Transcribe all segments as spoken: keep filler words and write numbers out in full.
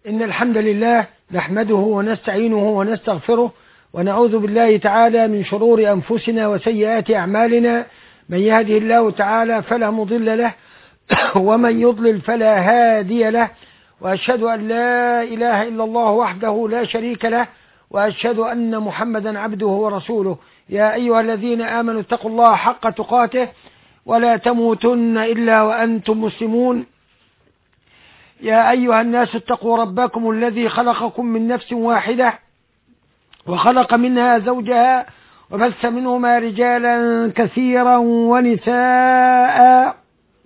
إن الحمد لله نحمده ونستعينه ونستغفره ونعوذ بالله تعالى من شرور أنفسنا وسيئات أعمالنا. من يهده الله تعالى فلا مضل له ومن يضلل فلا هادي له، وأشهد أن لا إله إلا الله وحده لا شريك له، وأشهد أن محمدا عبده ورسوله. يا أيها الذين آمنوا اتقوا الله حق تقاته ولا تموتن إلا وأنتم مسلمون. يا أيها الناس اتقوا ربكم الذي خلقكم من نفس واحدة وخلق منها زوجها وبث منهما رجالا كثيرا ونساء،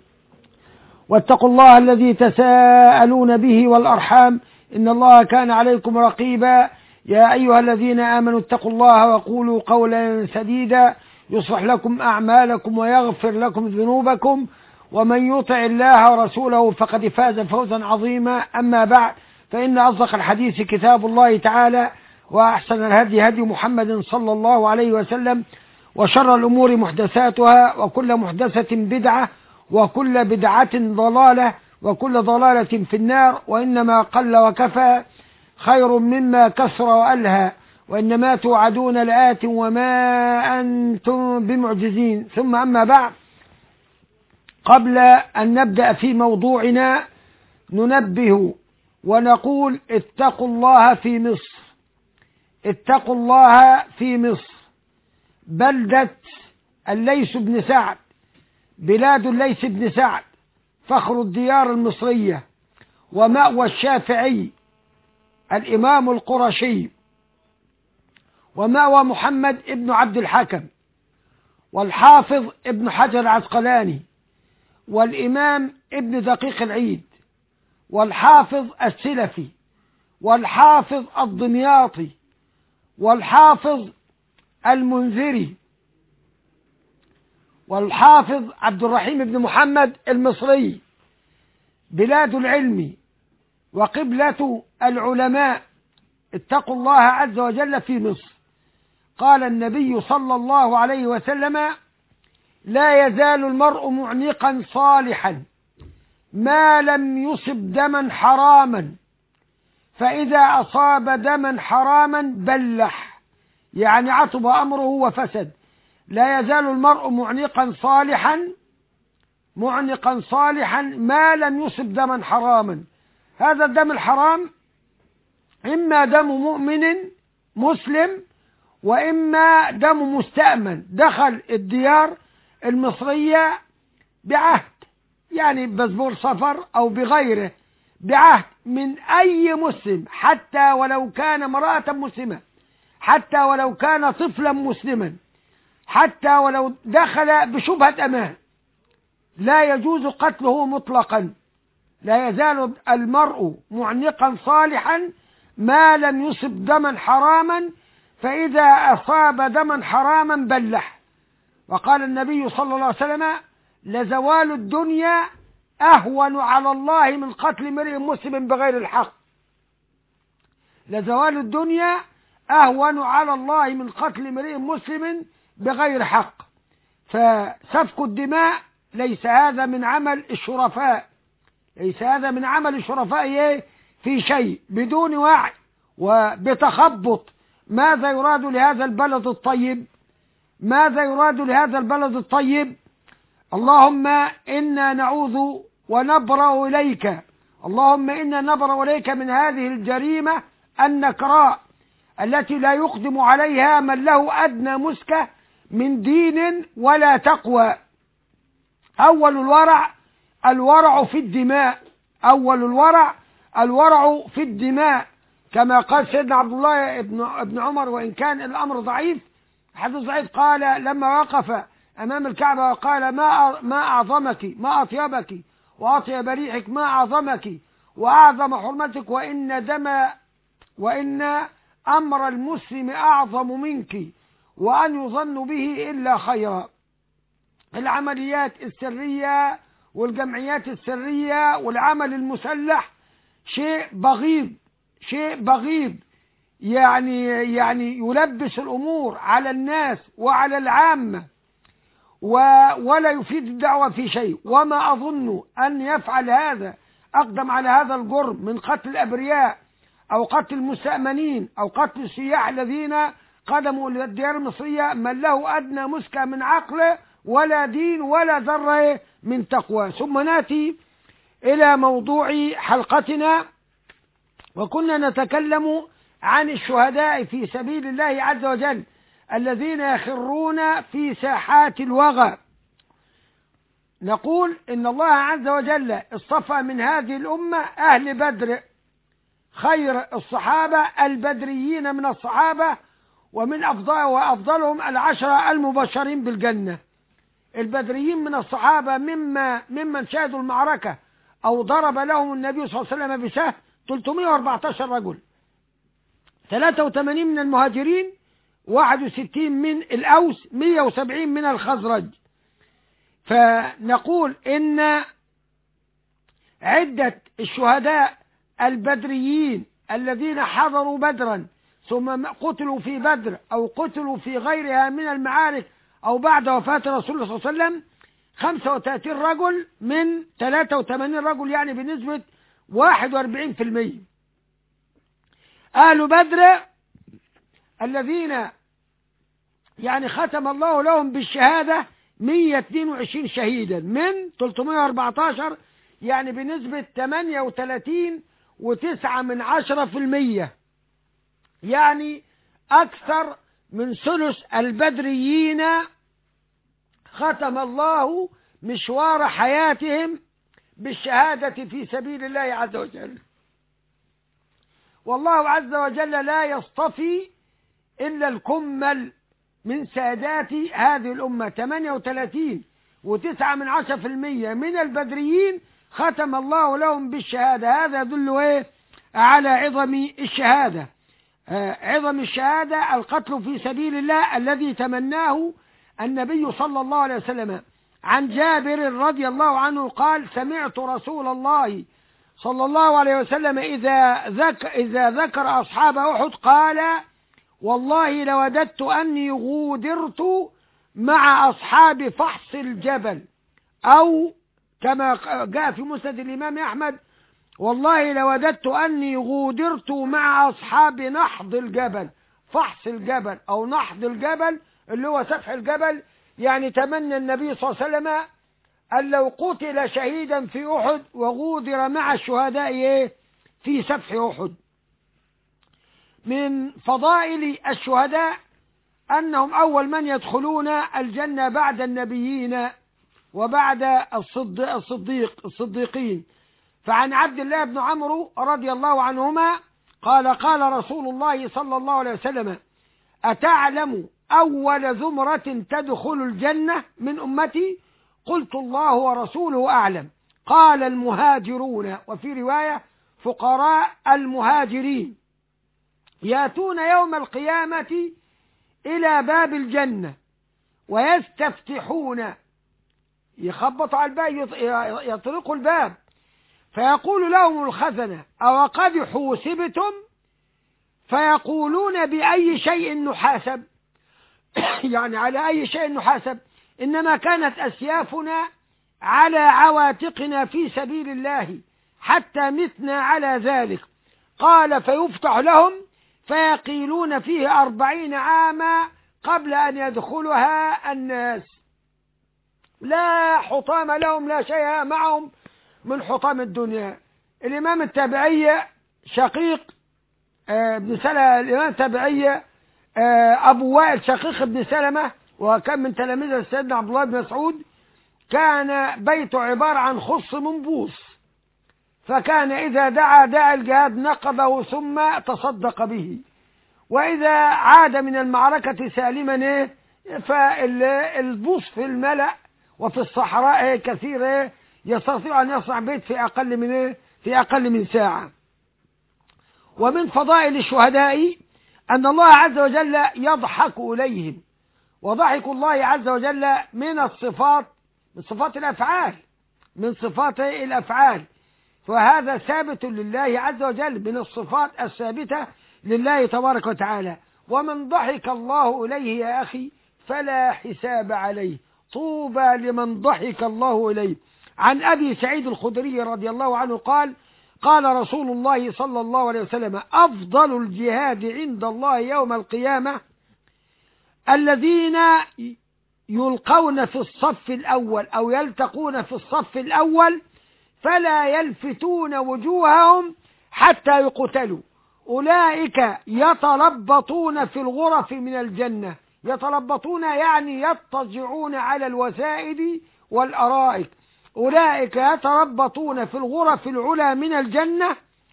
واتقوا الله الذي تساءلون به والأرحام إن الله كان عليكم رقيبا. يا أيها الذين آمنوا اتقوا الله وقولوا قولا سديدا يصلح لكم أعمالكم ويغفر لكم ذنوبكم، ومن يطع الله ورسوله فقد فاز فوزا عظيما. أما بعد، فإن أصدق الحديث كتاب الله تعالى، وأحسن الهدي هدي محمد صلى الله عليه وسلم، وشر الأمور محدثاتها، وكل محدثة بدعة، وكل بدعة ضلالة، وكل ضلالة في النار. وإنما قل وكفى خير مما كثر وألهى، وإنما توعدون لآت وما أنتم بمعجزين. ثم أما بعد، قبل أن نبدأ في موضوعنا ننبه ونقول اتقوا الله في مصر، اتقوا الله في مصر. بلدة الليث بن سعد، بلاد الليث بن سعد، فخر الديار المصرية، ومأوى الشافعي الإمام القرشي، ومأوى محمد ابن عبد الحكم، والحافظ ابن حجر العسقلاني، والإمام ابن دقيق العيد، والحافظ السلفي، والحافظ الدمياطي، والحافظ المنذري، والحافظ عبد الرحيم بن محمد المصري. بلاد العلم وقبلة العلماء. اتقوا الله عز وجل في مصر. قال النبي صلى الله عليه وسلم: لا يزال المرء معنقا صالحا ما لم يصب دما حراما، فإذا أصاب دما حراما بلح، يعني عطب أمره وفسد. لا يزال المرء معنقا صالحا معنقا صالحا ما لم يصب دما حراما. هذا الدم الحرام إما دم مؤمن مسلم، وإما دم مستأمن دخل الديار المصرية بعهد، يعني باسبور سفر أو بغيره، بعهد من أي مسلم، حتى ولو كان امرأة مسلمة، حتى ولو كان طفلا مسلما، حتى ولو دخل بشبهة أمان، لا يجوز قتله مطلقا. لا يزال المرء معنقا صالحا ما لم يصب دما حراما، فإذا أصاب دما حراما بلح. وقال النبي صلى الله عليه وسلم: لزوال الدنيا أهون على الله من قتل امرئ مسلم بغير الحق. لزوال الدنيا أهون على الله من قتل امرئ مسلم بغير حق. فسفك الدماء ليس هذا من عمل الشرفاء، ليس هذا من عمل الشرفاء في شيء، بدون وعي وبتخبط. ماذا يراد لهذا البلد الطيب؟ ماذا يراد لهذا البلد الطيب؟ اللهم إنا نعوذ ونبرأ إليك، اللهم إنا نبرأ إليك من هذه الجريمة النكراء التي لا يقدم عليها من له أدنى مسكة من دين ولا تقوى. أول الورع الورع في الدماء، أول الورع الورع في الدماء، كما قال سيدنا عبد الله ابن عمر، وإن كان الأمر ضعيف، حديث ضعيف، قال لما وقف أمام الكعبة وقال: ما ما أعظمك، ما أطيبك، وأطيب ريحك، ما أعظمك وأعظم حرمتك، وإن دم وإن أمر المسلم أعظم منك، وأن يظن به إلا خيرا. العمليات السرية والجمعيات السرية والعمل المسلح شيء بغيض، شيء بغيض، يعني يعني يلبس الأمور على الناس وعلى العامة، ولا يفيد الدعوة في شيء. وما أظن أن يفعل هذا أقدم على هذا الجرم من قتل الأبرياء أو قتل المستأمنين أو قتل السياح الذين قدموا للديار المصرية من له أدنى مسكة من عقل ولا دين ولا ذرة من تقوى. ثم نأتي إلى موضوع حلقتنا، وكنا نتكلم عن الشهداء في سبيل الله عز وجل الذين يخرون في ساحات الوغى. نقول إن الله عز وجل اصطفى من هذه الأمة أهل بدر، خير الصحابة البدريين من الصحابة، ومن أفضل وأفضلهم العشرة المبشرين بالجنة. البدريين من الصحابة مما ممن شاهدوا المعركة أو ضرب لهم النبي صلى الله عليه وسلم بسهم ثلاثمائة وأربعة عشر رجل، ثلاثة وثمانين من المهاجرين، واحد وستين من الأوس، مئة وسبعين من الخزرج. فنقول إن عدة الشهداء البدريين الذين حضروا بدرا ثم قتلوا في بدر أو قتلوا في غيرها من المعارك أو بعد وفاة رسول الله صلى الله عليه وسلم خمسة وثلاثين رجل من ثلاثة وثمانين رجل، يعني بنسبة واحد وأربعين بالمئة. أهل بدر الذين يعني ختم الله لهم بالشهادة مئة واثنين وعشرين شهيدا من ثلاثمائة وأربعة عشر، يعني بنسبة ثمانية وثلاثين وتسعة من عشرة في المية، يعني أكثر من ثلث البدريين ختم الله مشوار حياتهم بالشهادة في سبيل الله عز وجل. والله عز وجل لا يصطفي إلا الكمل من سادات هذه الأمة، ثمانية وثلاثين وتسعة من عشرة في المية من البدريين ختم الله لهم بالشهادة. هذا يدل إيه على عظم الشهادة. آه عظم الشهادة القتل في سبيل الله الذي تمناه النبي صلى الله عليه وسلم. عن جابر رضي الله عنه قال: سمعت رسول الله صلى الله عليه وسلم إذا ذكر, إذا ذكر أصحاب أحد قال: والله لوددت أني غودرت مع أصحاب فحص الجبل، أو كما جاء في مسند الإمام أحمد: والله لوددت أني غودرت مع أصحاب نحض الجبل. فحص الجبل أو نحض الجبل اللي هو سفح الجبل، يعني تمنى النبي صلى الله عليه وسلم أن لو قتل شهيدا في أحد وغودر مع الشهداء في سفح أحد. من فضائل الشهداء أنهم أول من يدخلون الجنة بعد النبيين وبعد الصديق الصديق الصديقين. فعن عبد الله بن عمرو رضي الله عنهما قال: قال رسول الله صلى الله عليه وسلم: أتعلم أول زمرة تدخل الجنة من أمتي؟ قلت: الله ورسوله أعلم. قال: المهاجرون، وفي رواية فقراء المهاجرين، يأتون يوم القيامة إلى باب الجنة ويستفتحون، يخبطوا على الباب، يطرقوا الباب، فيقول لهم الخزنة: أو قد حوسبتم؟ فيقولون: بأي شيء نحاسب؟ يعني على أي شيء نحاسب؟ إنما كانت أسيافنا على عواتقنا في سبيل الله حتى متنا على ذلك. قال: فيفتح لهم فيقيلون فيه أربعين عاما قبل أن يدخلها الناس، لا حطام لهم، لا شيء معهم من حطام الدنيا. الإمام التابعي شقيق ابن سلمة، الإمام التابعي أبو وائل شقيق ابن سلمة، وكان من تلاميذ سيدنا عبد الله بن مسعود، كان بيته عبارة عن خص منبوس، فكان إذا دعا داعي الجهاد نقضه ثم تصدق به، وإذا عاد من المعركة سالما فالبوص في الملأ وفي الصحراء كثير يستطيع أن يصنع بيت في أقل من في أقل من ساعة. ومن فضائل الشهداء أن الله عز وجل يضحك إليهم، وضحك الله عز وجل من الصفات، من صفات الأفعال، من صفات الأفعال، فهذا ثابت لله عز وجل، من الصفات الثابتة لله تبارك وتعالى. ومن ضحك الله إليه يا أخي فلا حساب عليه، طوبى لمن ضحك الله إليه. عن أبي سعيد الخدري رضي الله عنه قال قال رسول الله صلى الله عليه وسلم أفضل الجهاد عند الله يوم القيامة الذين يلقون في الصف الأول أو يلتقون في الصف الأول فلا يلفتون وجوههم حتى يقتلوا، أولئك يتربطون في الغرف من الجنة. يتربطون يعني يضطجعون على الوسائد والأرائك. أولئك يتربطون في الغرف العلى من الجنة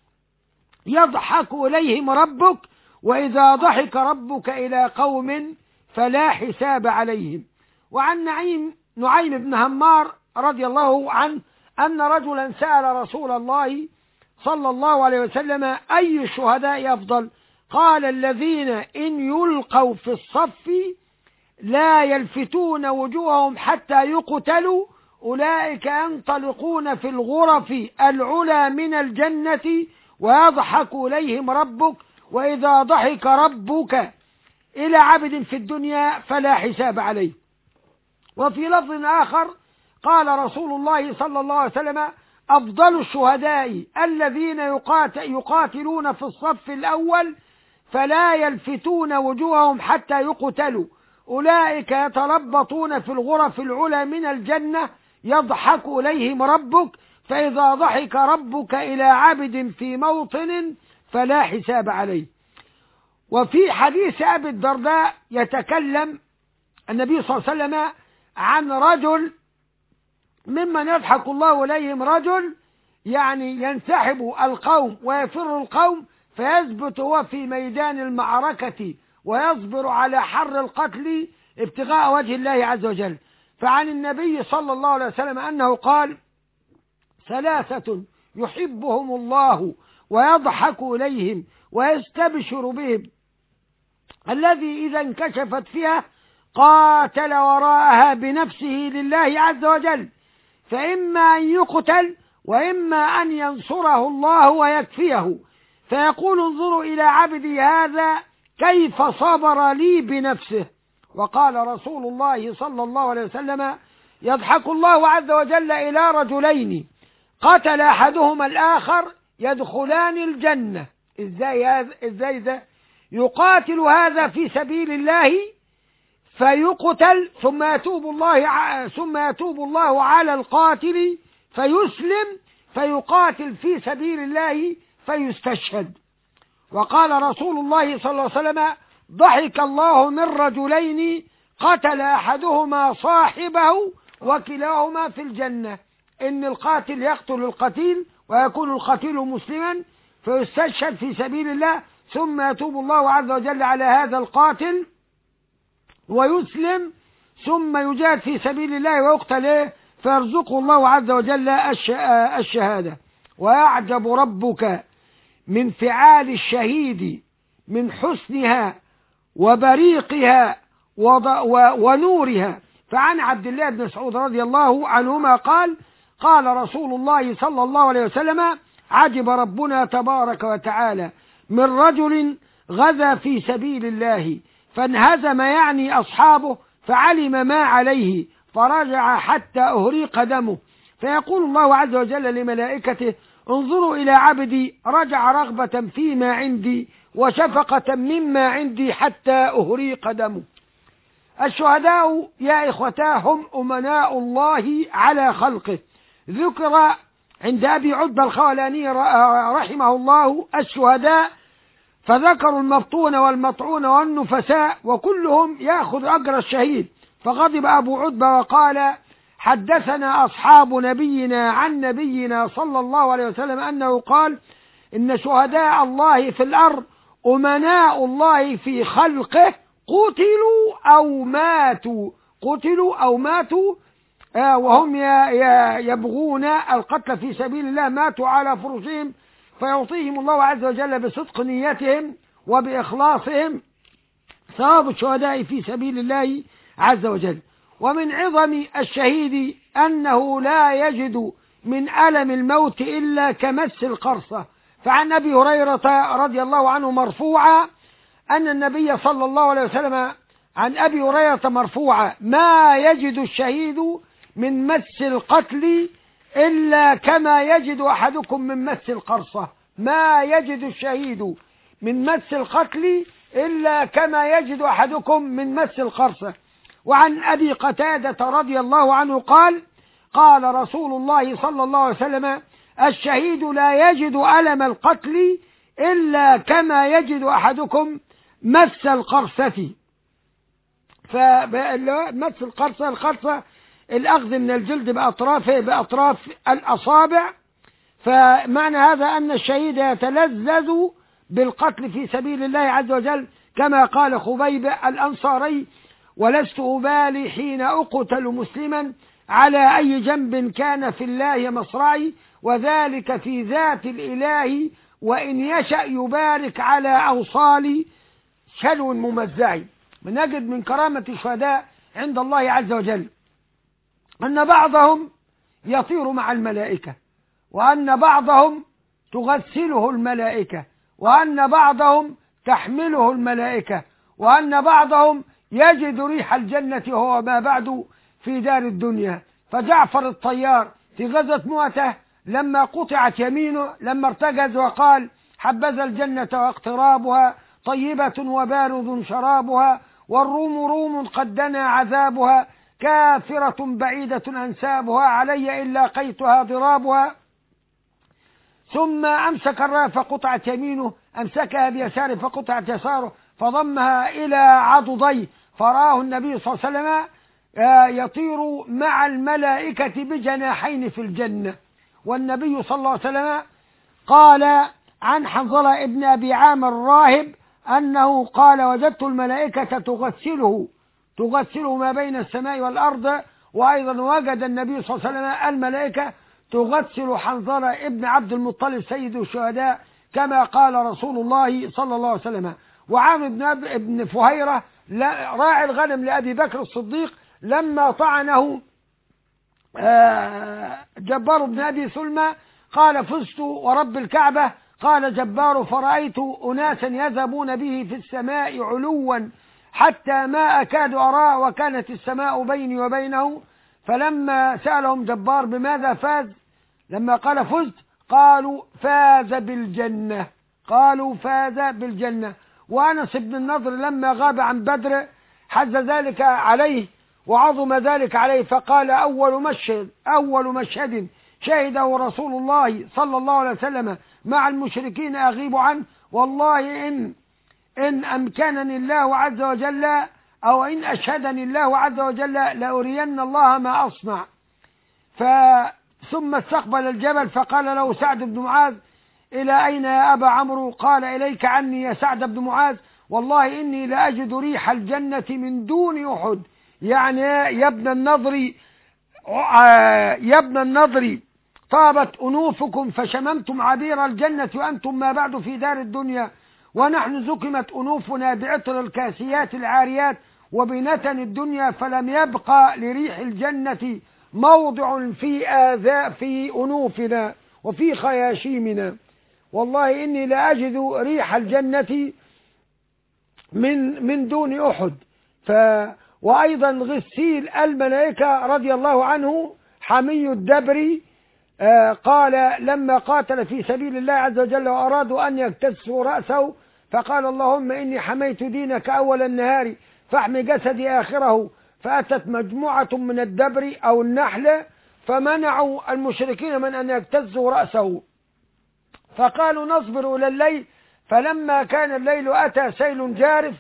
يضحك إليهم ربك، وإذا ضحك ربك إلى قوم فلا حساب عليهم. وعن نعيم نعيم بن همار رضي الله عنه أن رجلا سأل رسول الله صلى الله عليه وسلم أي الشهداء أفضل؟ قال الذين إن يلقوا في الصف لا يلفتون وجوههم حتى يقتلوا، أولئك ينطلقون في الغرف العلى من الجنة ويضحك إليهم ربك، وإذا ضحك ربك إلى عبد في الدنيا فلا حساب عليه. وفي لفظ آخر قال رسول الله صلى الله عليه وسلم أفضل الشهداء الذين يقاتلون في الصف الأول فلا يلفتون وجوههم حتى يقتلوا، أولئك يتربطون في الغرف العلى من الجنة يضحك إليهم ربك، فإذا ضحك ربك إلى عبد في موطن فلا حساب عليه. وفي حديث أبي الدرداء يتكلم النبي صلى الله عليه وسلم عن رجل ممن يضحك الله إليهم، رجل يعني ينسحب القوم ويفر القوم فيثبت هو في ميدان المعركة ويصبر على حر القتل ابتغاء وجه الله عز وجل. فعن النبي صلى الله عليه وسلم أنه قال ثلاثة يحبهم الله ويضحك إليهم ويستبشر بهم، الذي إذا انكشفت فيها قاتل وراءها بنفسه لله عز وجل، فإما أن يقتل وإما أن ينصره الله ويكفيه، فيقول انظروا إلى عبدي هذا كيف صبر لي بنفسه. وقال رسول الله صلى الله عليه وسلم يضحك الله عز وجل إلى رجلين قتل أحدهما الآخر يدخلان الجنة. إزاي هذا؟ إزاي ذا؟ يقاتل هذا في سبيل الله فيقتل ثم يتوب الله ثم يتوب الله على القاتل فيسلم فيقاتل في سبيل الله فيستشهد. وقال رسول الله صلى الله عليه وسلم ضحك الله من رجلين قتل أحدهما صاحبه وكلاهما في الجنة، إن القاتل يقتل القتيل ويكون القتيل مسلما فيستشهد في سبيل الله ثم يتوب الله عز وجل على هذا القاتل ويسلم ثم يجاهد في سبيل الله ويقتل فيرزقه الله عز وجل الشهادة. ويعجب ربك من فعال الشهيد من حسنها وبريقها ونورها. فعن عبد الله بن مسعود رضي الله عنهما قال قال رسول الله صلى الله عليه وسلم عجب ربنا تبارك وتعالى من رجل غزا في سبيل الله فانهزم يعني أصحابه فعلم ما عليه فرجع حتى أهريق دمه، فيقول الله عز وجل لملائكته انظروا إلى عبدي رجع رغبة فيما عندي وشفقة مما عندي حتى أهريق دمه. الشهداء يا إخوتاه هم أمناء الله على خلقه. ذكر عند أبي عتبة الخولاني رحمه الله الشهداء فذكروا المبطون والمطعون والنفساء وكلهم يأخذ أجر الشهيد، فغضب أبو عتبة وقال حدثنا أصحاب نبينا عن نبينا صلى الله عليه وسلم أنه قال إن شهداء الله في الأرض أمناء الله في خلقه قتلوا أو ماتوا قتلوا أو ماتوا آه وهم يبغون القتل في سبيل الله ماتوا على فرشهم فيعطيهم الله عز وجل بصدق نيتهم وبإخلاصهم ثواب الشهداء في سبيل الله عز وجل. ومن عظم الشهيد أنه لا يجد من ألم الموت إلا كمس القرصة. فعن أبي هريرة رضي الله عنه مرفوعا أن النبي صلى الله عليه وسلم عن أبي هريرة مرفوعا ما يجد الشهيد من مس القتل إلا كما يجد أحدكم من مس القرصة، ما يجد الشهيد من مس القتل إلا كما يجد أحدكم من مس القرصة. وعن أبي قتادة رضي الله عنه قال قال رسول الله صلى الله عليه وسلم الشهيد لا يجد ألم القتل إلا كما يجد أحدكم مس القرصة. فمس القرصة، القرصة الأخذ من الجلد بأطرافه بأطراف الأصابع. فمعنى هذا أن الشهيد يتلذذ بالقتل في سبيل الله عز وجل، كما قال خبيب الأنصاري ولست أبالي حين أقتل مسلما على أي جنب كان في الله مصرعي، وذلك في ذات الإله وإن يشأ يبارك على أوصال شلو ممزعي. بنجد من كرامة الشهداء عند الله عز وجل أن بعضهم يطير مع الملائكة، وأن بعضهم تغسله الملائكة، وأن بعضهم تحمله الملائكة، وأن بعضهم يجد ريح الجنة وهو ما بعد في دار الدنيا. فجعفر الطيار في غزوة مؤتة لما قطعت يمينه لما ارتجز وقال حبذا الجنة واقترابها طيبة وبارد شرابها والروم روم قد دنا عذابها كافرة بعيدة أنسابها علي إن لاقيتها ضرابها. ثم أمسك الراية فقطعت يمينه، أمسكها بيساره فقطعت يساره، فضمها إلى عضديه، فرآه النبي صلى الله عليه وسلم يطير مع الملائكة بجناحين في الجنة. والنبي صلى الله عليه وسلم قال عن حنظلة ابن أبي عامر الراهب أنه قال وجدت الملائكة تغسله تغسله ما بين السماء والأرض. وأيضا وجد النبي صلى الله عليه وسلم الملائكة تغسل حنظلة ابن عبد المطلب سيد الشهداء كما قال رسول الله صلى الله عليه وسلم. وعامر بن ابن فهيرة راعي الغنم لأبي بكر الصديق لما طعنه جبار بن أبي سلمى قال فزت ورب الكعبة، قال جبار فرأيت أناسا يذهبون به في السماء علوا حتى ما أكاد أراه وكانت السماء بيني وبينه. فلما سألهم جبار بماذا فاز لما قال فزت قالوا فاز بالجنة قالوا فاز بالجنة. وأنس بن النضر لما غاب عن بدر حز ذلك عليه وعظم ذلك عليه فقال أول مشهد أول مشهد شهده رسول الله صلى الله عليه وسلم مع المشركين أغيب عنه والله إن إن أمكنني الله عز وجل أو إن أشهدني الله عز وجل لأرين الله ما أصنع. ثم استقبل الجبل فقال له سعد بن معاذ إلى أين يا أبا عمرو؟ قال إليك عني يا سعد بن معاذ والله إني لأجد ريح الجنة من دون أحد. يعني يا ابن النضر يا ابن النضر طابت أنوفكم فشممتم عبير الجنة وأنتم ما بعد في دار الدنيا، ونحن زكمت أنوفنا بعطر الكاسيات العاريات وبنتن الدنيا فلم يبقى لريح الجنة موضع في آذاء في أنوفنا وفي خياشيمنا. والله إني لأجد ريح الجنة من من دون أحد. ف وأيضا غسيل الملائكة رضي الله عنه حمي الدبري آه قال لما قاتل في سبيل الله عز وجل وأرادوا أن يكتسوا رأسه فقال اللهم إني حميت دينك أول النهار فاحمي جسدي آخره، فأتت مجموعة من الدبر أو النحل فمنعوا المشركين من أن يكتسوا رأسه فقالوا نصبر إلى الليل. فلما كان الليل أتى سيل جارف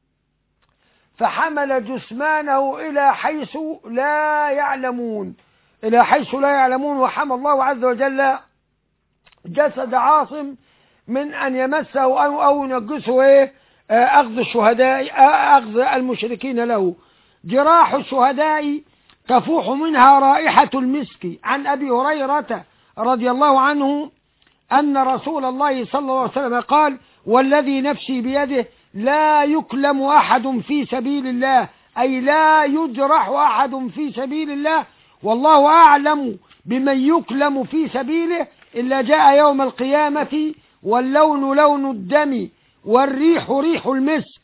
فحمل جثمانه إلى حيث لا يعلمون إلى حيث لا يعلمون وحمى الله عز وجل جسد عاصم من أن يمسه أو, أو ينجسه إيه أخذ الشهداء أخذ المشركين له. جراح الشهداء تفوح منها رائحة المسك. عن أبي هريرة رضي الله عنه أن رسول الله صلى الله عليه وسلم قال والذي نفسي بيده لا يكلم أحد في سبيل الله أي لا يجرح أحد في سبيل الله والله أعلم بمن يكلم في سبيله إلا جاء يوم القيامة واللون لون الدم والريح ريح المسك.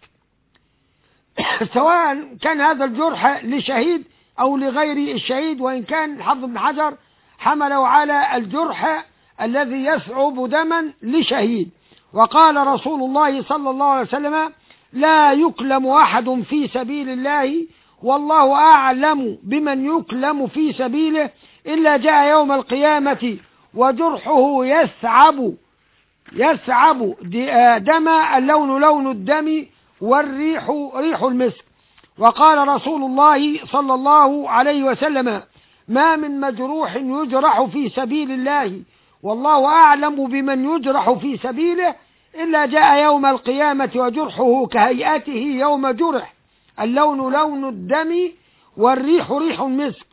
سواء كان هذا الجرح لشهيد أو لغير الشهيد. وإن كان حافظ بن حجر حملوا على الجرح الذي يثعب دما لشهيد. وقال رسول الله صلى الله عليه وسلم: لا يكلم أحد في سبيل الله والله أعلم بمن يكلم في سبيله إلا جاء يوم القيامة وجرحه يثعب يثعب دما، اللون لون الدم والريح ريح المسك. وقال رسول الله صلى الله عليه وسلم: ما من مجروح يجرح في سبيل الله والله أعلم بمن يجرح في سبيله إلا جاء يوم القيامة وجرحه كهيئته يوم جرح، اللون لون الدم والريح ريح المسك.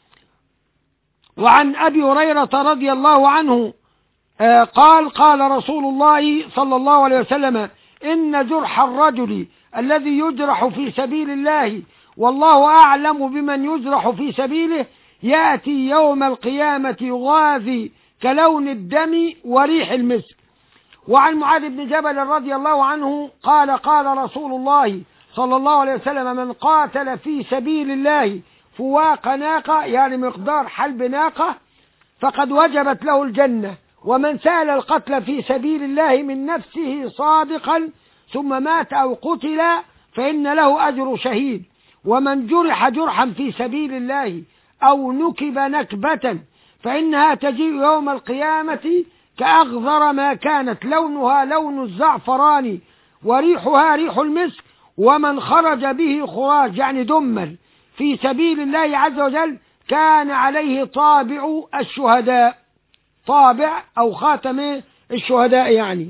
وعن أبي هريرة رضي الله عنه قال: قال رسول الله صلى الله عليه وسلم: إن جرح الرجل الذي يجرح في سبيل الله والله أعلم بمن يجرح في سبيله يأتي يوم القيامة يغاذي كلون الدم وريح المسك. وعن معاذ بن جبل رضي الله عنه قال: قال رسول الله صلى الله عليه وسلم: من قاتل في سبيل الله فواق ناقة، يعني مقدار حلب ناقة، فقد وجبت له الجنة. ومن سال القتل في سبيل الله من نفسه صادقا ثم مات أو قتل فإن له أجر شهيد. ومن جرح جرحا في سبيل الله أو نكب نكبة فإنها تجيء يوم القيامة كأغذر ما كانت، لونها لون الزعفران وريحها ريح المسك. ومن خرج به خراج، يعني دمل، في سبيل الله عز وجل كان عليه طابع الشهداء، طابع أو خاتم الشهداء يعني.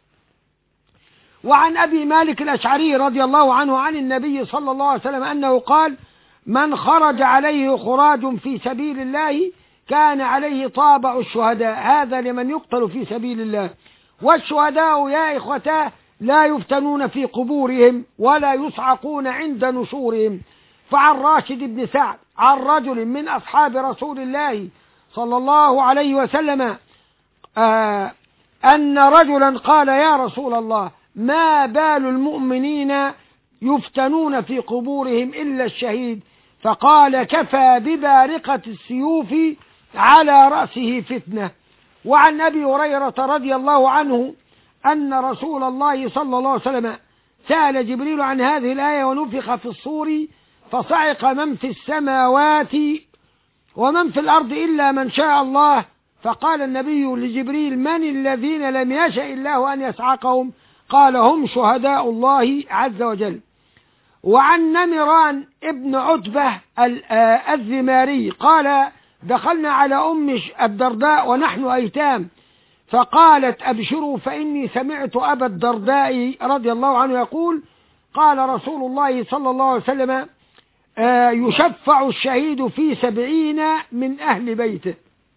وعن أبي مالك الأشعري رضي الله عنه عن النبي صلى الله عليه وسلم أنه قال: من خرج عليه خراج في سبيل الله كان عليه طابع الشهداء. هذا لمن يقتل في سبيل الله. والشهداء يا إخوتاه لا يفتنون في قبورهم ولا يصعقون عند نشورهم. فعن راشد بن سعد عن رجل من أصحاب رسول الله صلى الله عليه وسلم آه أن رجلا قال: يا رسول الله، ما بال المؤمنين يفتنون في قبورهم إلا الشهيد؟ فقال: كفى ببارقة السيوف على رأسه فتنة. وعن أبي هريرة رضي الله عنه أن رسول الله صلى الله عليه وسلم سأل جبريل عن هذه الآية: ونفخ في الصور فصعق من في السماوات ومن في الأرض إلا من شاء الله. فقال النبي لجبريل: من الذين لم يشأ الله أن يصعقهم؟ قال: هم شهداء الله عز وجل. وعن نمران ابن عتبة الذماري قال: دخلنا على أم الدرداء ونحن أيتام، فقالت: أبشروا فإني سمعت أبا الدرداء رضي الله عنه يقول: قال رسول الله صلى الله عليه وسلم: يشفع الشهيد في سبعين من أهل بيته.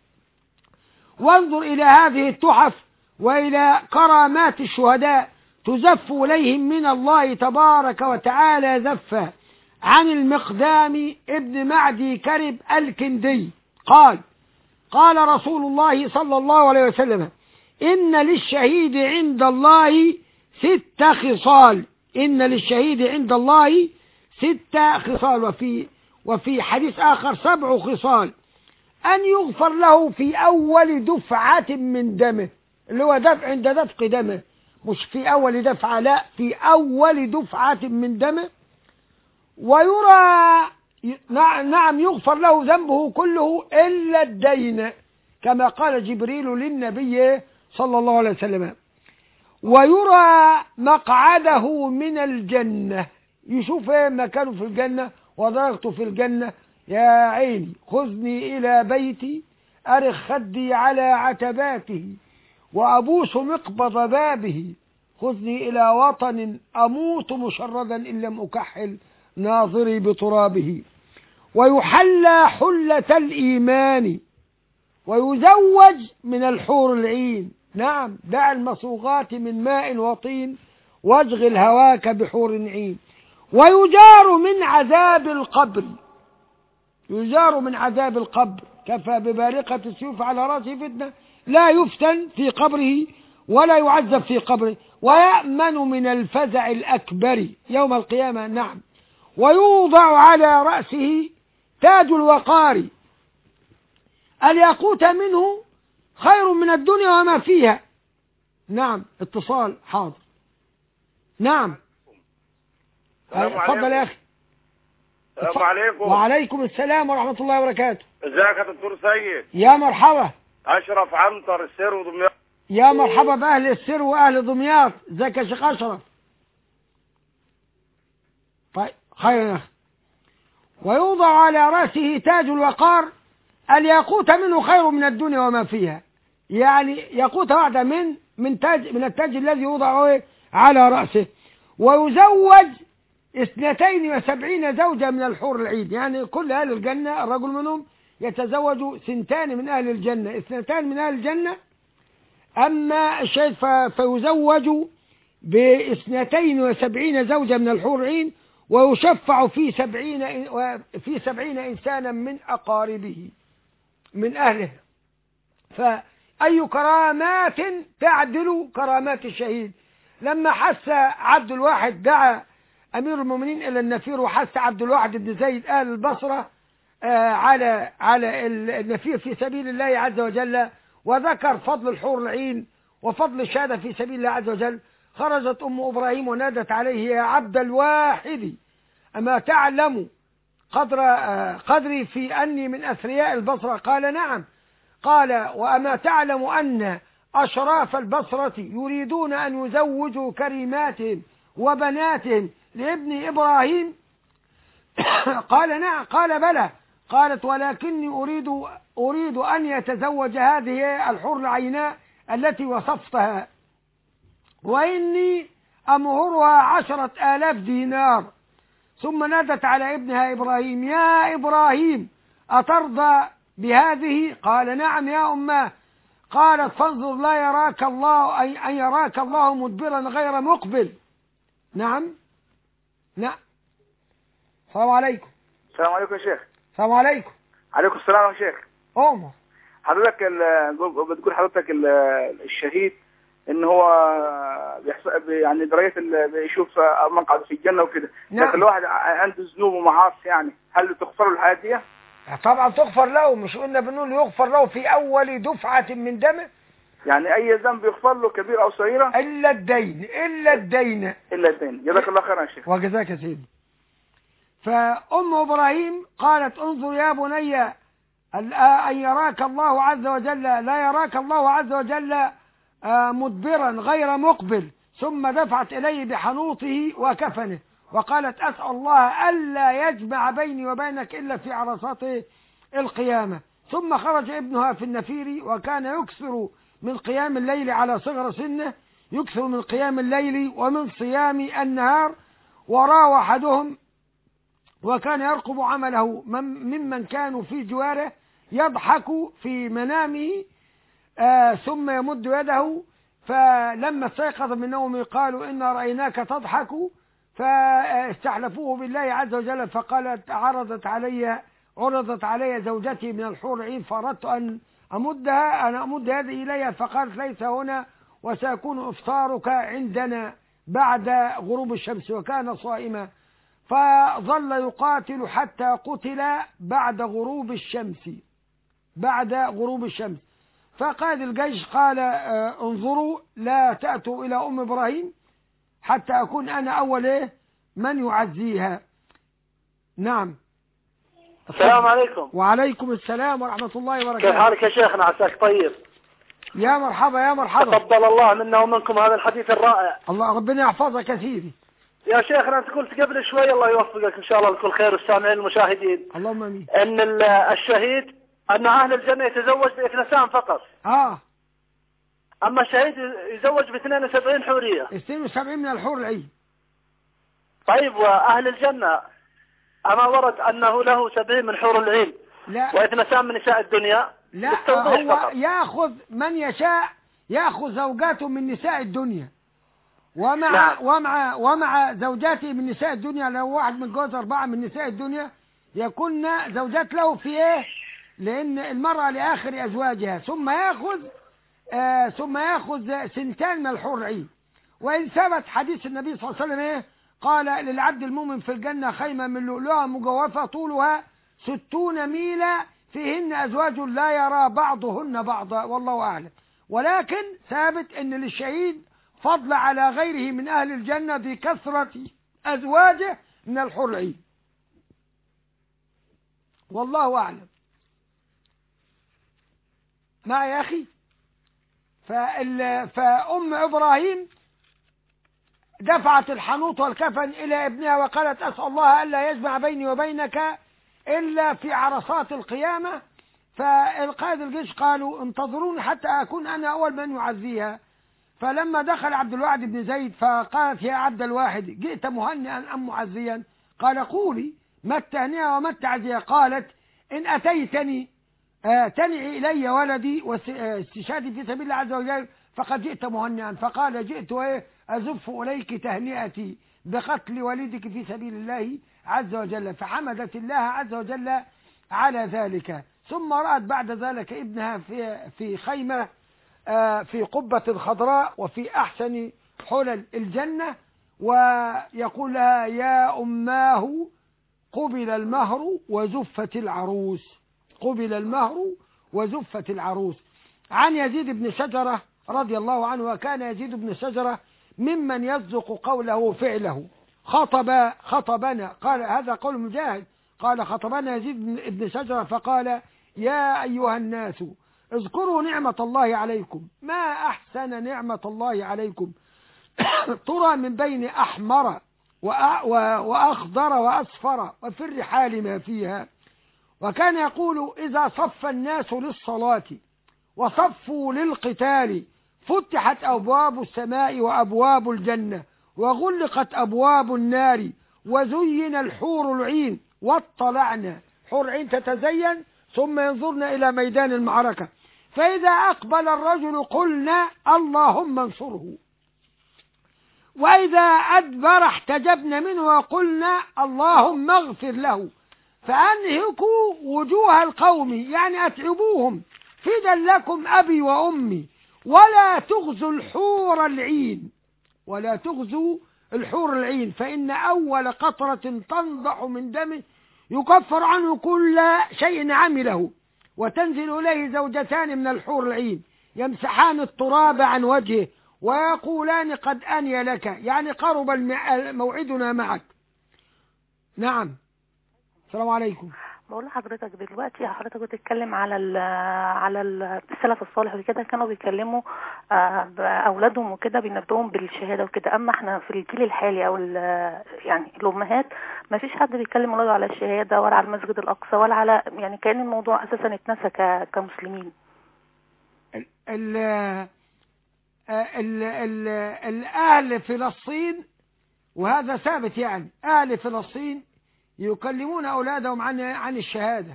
وانظر إلى هذه التحف وإلى كرامات الشهداء تزف إليهم من الله تبارك وتعالى زفا. عن المقدام ابن معدي كرب الكندي قال: قال رسول الله صلى الله عليه وسلم: إن للشهيد عند الله ست خصال، إن للشهيد عند الله ست خصال، وفي وفي حديث آخر سبع خصال: أن يغفر له في أول دفعة من دمه، اللي هو دفع عند دفق دمه، مش في أول دفعة، لا، في أول دفعة من دمه. ويرى نعم يغفر له ذنبه كله إلا الدين، كما قال جبريل للنبي صلى الله عليه وسلم. ويرى مقعده من الجنة، يشوف مكانه في الجنة ودرجته في الجنة. يا عيني خذني إلى بيتي أرخ خدي على عتباته وأبوس مقبض بابه، خذني إلى وطن أموت مشردا إن لم أكحل ناظري بترابه. ويحلى حلة الإيمان ويزوج من الحور العين. نعم، دع المصوغات من ماء وطين واشغل هواك بحور عين. ويجار من عذاب القبر، يجار من عذاب القبر. كفى ببارقة السيوف على رأسه فتنة، لا يفتن في قبره ولا يعذب في قبره. ويأمن من الفزع الأكبر يوم القيامة. نعم. ويوضع على رأسه تاج الوقار الياقوت منه خير من الدنيا وما فيها. نعم اتصال حاضر. نعم اتفضل يا أخي. السلام عليكم. وعليكم السلام ورحمة الله وبركاته. ازيك يا دكتور سيد؟ يا مرحبا. اشرف عنتر السر ودمياط. يا مرحبا بأهل السر وأهل دمياط. ازيك يا شيخ أشرف؟ طيب خير يا أخي. ويوضع على رأسه تاج الوقار، الياقوت منه خير من الدنيا وما فيها. يعني ياقوت واحدة من من تاج من التاج الذي يوضع على رأسه. ويزوج اثنتين وسبعين زوجة من الحور العين، يعني كل أهل الجنة الرجل منهم يتزوج سنتان من أهل الجنة، اثنتان من أهل الجنة. أما الشهيد فيزوج باثنتين وسبعين زوجة من الحور العين، ويشفع في سبعين في سبعين إنسانا من أقاربه من أهله. فأي كرامات تعدل كرامات الشهيد. لما حس عبد الواحد دعا أمير المؤمنين إلى النفير، وحس عبد الواحد بن زيد آل البصرة آه على على النفير في سبيل الله عز وجل، وذكر فضل الحور العين وفضل الشهادة في سبيل الله عز وجل. خرجت أم إبراهيم ونادت عليه: يا عبد الواحد، أما تعلم قدر آه قدري في أني من أثرياء البصرة؟ قال: نعم. قال: وأما تعلم أن أشراف البصرة يريدون أن يزوجوا كريماتهم وبناتهم لابن إبراهيم؟ قال: نعم. قال: بلى. قالت: ولكني أريد أريد أن يتزوج هذه الحور العيناء التي وصفتها، وإني أمهرها عشرة آلاف دينار. ثم نادت على ابنها إبراهيم: يا إبراهيم، أترضى بهذه؟ قال: نعم يا أماه. قالت: فانظر لا يراك الله أن يراك الله مدبرا غير مقبل. نعم نعم. السلام عليكم. السلام عليكم يا شيخ. السلام عليكم. عليكم السلام يا شيخ. أمه حضرتك بتقول حضرتك الشهيد ان هو يعني درجة بيشوف مقعد في الجنة وكده. نعم. لكن الواحد عنده ذنوب ومعاصي، يعني هل تغفر له الحياة دي؟ طبعا تغفر له. مش قلنا بنقول يغفر له في أول دفعة من دمه؟ يعني أي ذنب يغفر له كبير أو صغيرة إلا الدين. إلا الدين. إلا الدين. جزاك الله خيرا يا شيخ. وجزاك يا سيدي. فأم إبراهيم قالت: انظر يا بني أن يراك الله عز وجل، لا يراك الله عز وجل مدبرا غير مقبل. ثم دفعت إليه بحنوطه وكفنه وقالت: أسأل الله ألا يجمع بيني وبينك إلا في عرصات القيامة. ثم خرج ابنها في النفير، وكان يكثر من قيام الليل على صغر سنه، يكثر من قيام الليل ومن صيام النهار. وراى أحدهم وكان يرقب عمله ممن كانوا في جواره، يضحك في منامه آه ثم يمد يده، فلما استيقظ من نومه قالوا: إنا رأيناك تضحك. فاستحلفوه بالله عز وجل، فقالت: عرضت علي عرضت علي زوجتي من الحور العين، فأردت أن أمدها أنا أمد يدي إليها، فقالت: ليس هنا، وسيكون إفطارك عندنا بعد غروب الشمس. وكان صائما، فظل يقاتل حتى قتل بعد غروب الشمس بعد غروب الشمس. فقائد الجيش قال: انظروا لا تأتوا إلى أم إبراهيم حتى أكون أنا أول من يعزيها. نعم. السلام عليكم. وعليكم السلام ورحمة الله وبركاته. كيف حالك يا شيخنا؟ عساك طيب. يا مرحبا يا مرحبا. تفضل الله منا ومنكم هذا الحديث الرائع. الله ربنا يحفظك يا سيدي. يا شيخنا أنت قلت قبل شوي، الله يوفقك إن شاء الله لكل خير والسامعين المشاهدين، اللهم امين، ان الشهيد ان اهل الجنه يتزوج باثنتان فقط. اه اما الشهيد يزوج ب اثنين وسبعين حوريه. اثنين وسبعين من الحور العين. طيب واهل الجنه اما ورد انه له سبعين من حور العين؟ لا. واثنتان من نساء الدنيا؟ لا، هو فقط. ياخذ من يشاء، ياخذ زوجاته من نساء الدنيا، ومع نعم. ومع ومع زوجاته من نساء الدنيا. لو واحد متجوز أربعة من نساء الدنيا يكون زوجات له في إيه؟ لأن المرأة لآخر أزواجها. ثم يأخذ آه ثم يأخذ سنتان من الحور العين. وإن ثبت حديث النبي صلى الله عليه وسلم إيه؟ قال: للعبد المؤمن في الجنة خيمة من لؤلؤة مجوفة طولها ستون ميلا فيهن أزواج لا يرى بعضهن بعضا والله أعلم. ولكن ثابت أن للشهيد فضل على غيره من أهل الجنة بكثرة أزواجه من الحور العين والله أعلم. ما يا أخي، فأم إبراهيم دفعت الحنوط والكفن إلى ابنها وقالت أسأل الله ألا يجمع بيني وبينك إلا في عرصات القيامة. فالقائد الجيش قالوا انتظروني حتى أكون أنا أول من يعزيها. فلما دخل عبد الواحد بن زيد فقالت يا عبد الواحد جئت مهنئا أم معزيا؟ قال قولي ما التهنئة وما التعزية؟ قالت إن أتيتني آه تنعي إلي ولدي واستشهادي في سبيل الله عز وجل فقد جئت مهنئا. فقال جئت أزف إليك تهنئتي بقتل ولدك في سبيل الله عز وجل. فحمدت الله عز وجل على ذلك. ثم رأت بعد ذلك ابنها في في خيمة آه في قبة خضراء وفي أحسن حلل الجنة، ويقول لها يا أماه قبل المهر وزفت العروس، قبل المهر وزفت العروس. عن يزيد بن شجرة رضي الله عنه، وكان يزيد بن شجرة ممن يصدق قوله فعله. خطب خطبنا، قال هذا قول مجاهد، قال خطبنا يزيد بن شجرة فقال يا أيها الناس اذكروا نعمة الله عليكم، ما أحسن نعمة الله عليكم ترى من بين أحمر وأخضر وأصفر وفي الرحال ما فيها. وكان يقول إذا صف الناس للصلاة وصفوا للقتال فتحت أبواب السماء وأبواب الجنة وغلقت أبواب النار وزين الحور العين واطلعنا. حور العين تتزين ثم ينظرن إلى ميدان المعركة، فإذا أقبل الرجل قلنا اللهم انصره، وإذا أدبر احتجبنا منه وقلنا اللهم اغفر له. فأنهكوا وجوه القوم، يعني أتعبوهم، فدا لكم أبي وأمي، ولا تغزوا الحور العين، ولا تغزوا الحور العين، فإن أول قطرة تنضح من دمه يكفر عنه كل شيء عمله. وتنزل إليه زوجتان من الحور العين يمسحان التراب عن وجهه ويقولان قد أني لك، يعني قرب موعدنا معك. نعم. السلام عليكم. بقول لحضرتك دلوقتي، حضرتك بتتكلم على ال على السلف الصالح وكده، كانوا بيكلموا اولادهم وكده بينبهوهم بالشهاده وكده. اما احنا في الجيل الحالي او يعني الامهات ما فيش حد بيكلم اولاده على الشهاده ولا على المسجد الاقصى ولا على، يعني كأن الموضوع اساسا اتنسى كمسلمين. ال ال ال ال الاهل فلسطين، وهذا ثابت، يعني اهل فلسطين يكلمون أولادهم عن عن الشهادة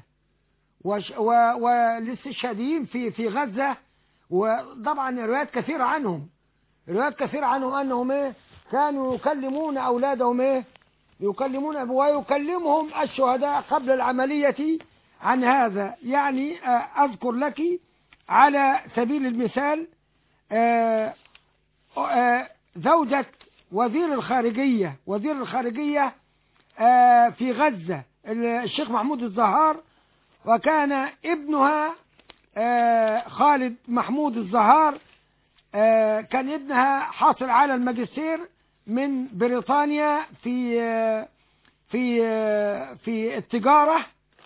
والاستشهاديين في في غزة. وطبعا روايات كثيرة عنهم، روايات كثيرة عنهم أنهم إيه كانوا يكلمون أولادهم إيه يكلمون ويكلمهم الشهداء قبل العملية عن هذا. يعني أذكر لك على سبيل المثال زوجة وزير الخارجية وزير الخارجية في غزة الشيخ محمود الزهار، وكان ابنها خالد محمود الزهار كان ابنها حاصل على الماجستير من بريطانيا في في في التجارة،